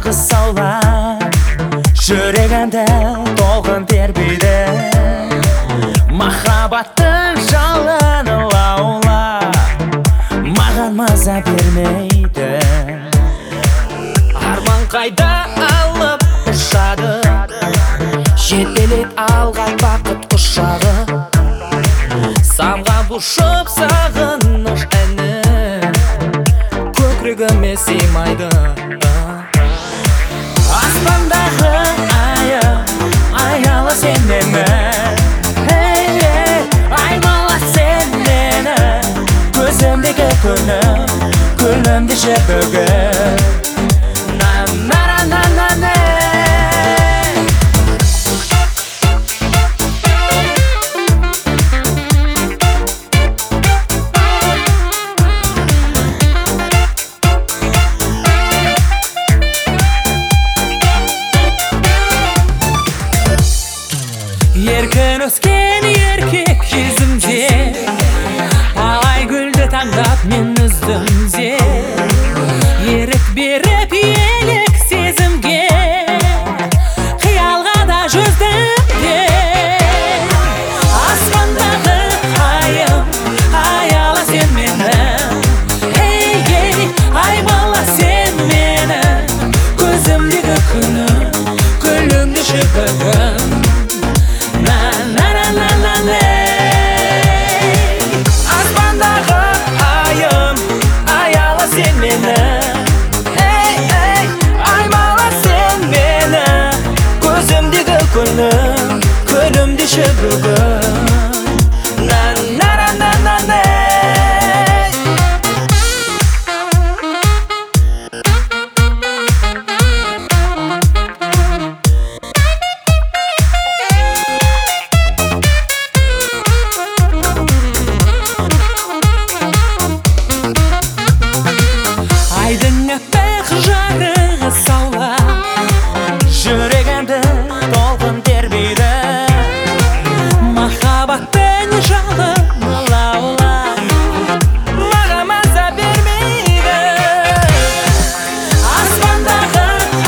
қысаулар жүрегімді толқын тербейді. Махаббаттың жалыны лаулап маған маза бермейді. Арман қайда алып ұшады, жетелеп алға бақыт құшағы. Самға бұшып сағыныш әні көкірегіме сыймайды. Аспандағы аяла сен мені, аймала сен мені. Көзімдегі күнімді жеп бүгін. Еркін өскен еркек кезімде, алай гүлді таңдап мен үздімде. Ерік беріп елік сезімге, қиялға да жүздім де. Аспандағы аяла сен мені, аймала сен мені. Көзімдегі күнімді жеп бүгін. Аспандағы аяла сен мені, аймала сен мені. Көзімдегі күнімді жеп бүгін. Айдың аппақ жарығы саулап жүрегімді толқын тербейді. Махаббаттың жалыны лаулап маған маза бермейді. Аспандағы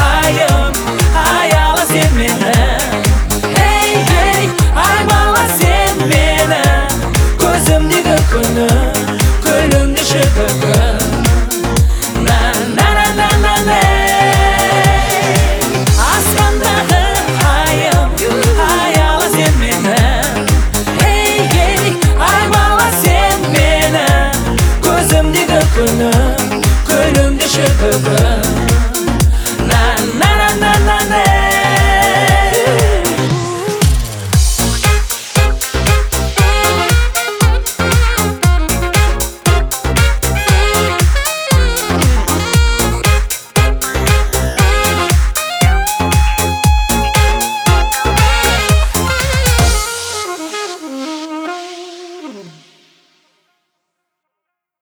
аяла сен мені, аймала сен мені. Көзімдегі күнімді жеп бүгін. Аспандағы аяла сен мені, аймала сен мені. Көзімдегі күнімді жеп бүгін.